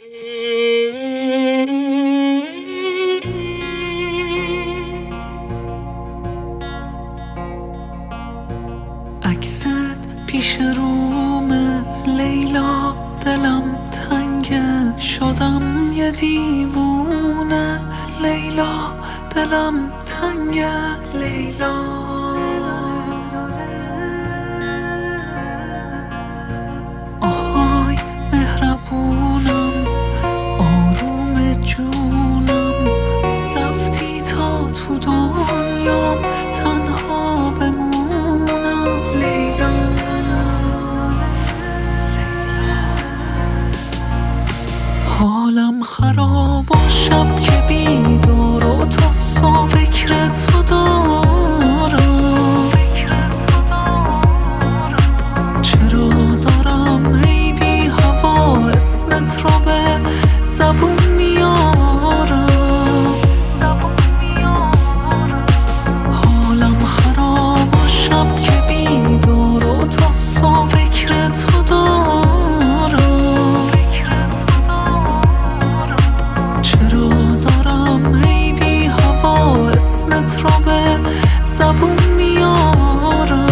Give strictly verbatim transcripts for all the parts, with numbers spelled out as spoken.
عکست پیش رومه لیلا، دلم تنگه شدم یه دیوونه. لیلا دلم تنگه لیلا. آهای مهربونم، آروم جونم، رفتی تا تو دنیام تنها بمونم. لیلا حالم خراب و شب که بیدار و تا صبح فکر تو دارم. چرا دارم هی بی هوا اسمت رو به زبون میارم. حالم خراب و شب که بیدار و تا صبح فکر تو دارم. چرا دارم هی بی هوا اسمت رو به زبون میارم.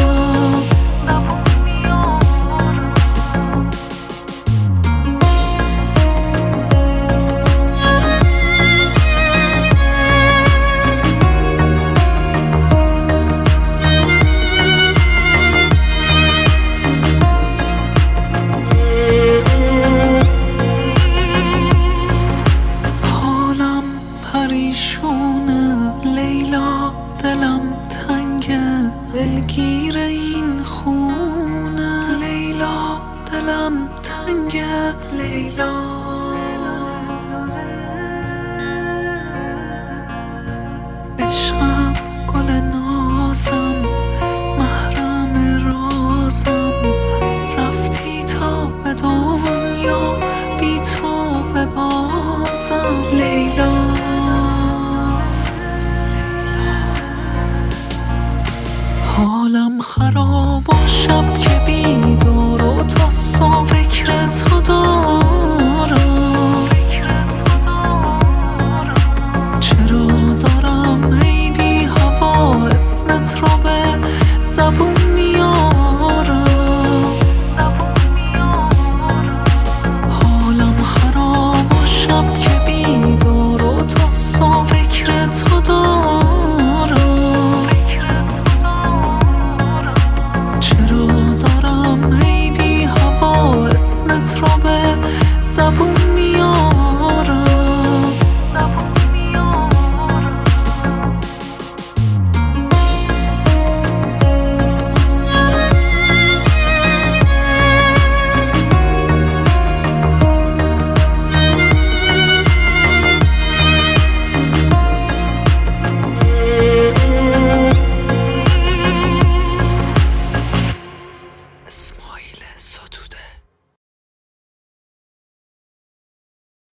حالم پریشونه لیلا، دلم تنگه دلگیر این خونه. لیلا دلم تنگه لیلا. عشقم گل نازم، محرم رازم، رفتی تا به دنیا بی تو ببازم. لیلا حالم خراب و شب که بیدار و تا صبح فکر تو دارم. چرا دارم هی بی هوا اسمت رو به زبون میارم. حالم خراب و شب که بیدار و تا صبح فکر تو دارم. چرا دارم هی بی هوا اسمت رو به زبون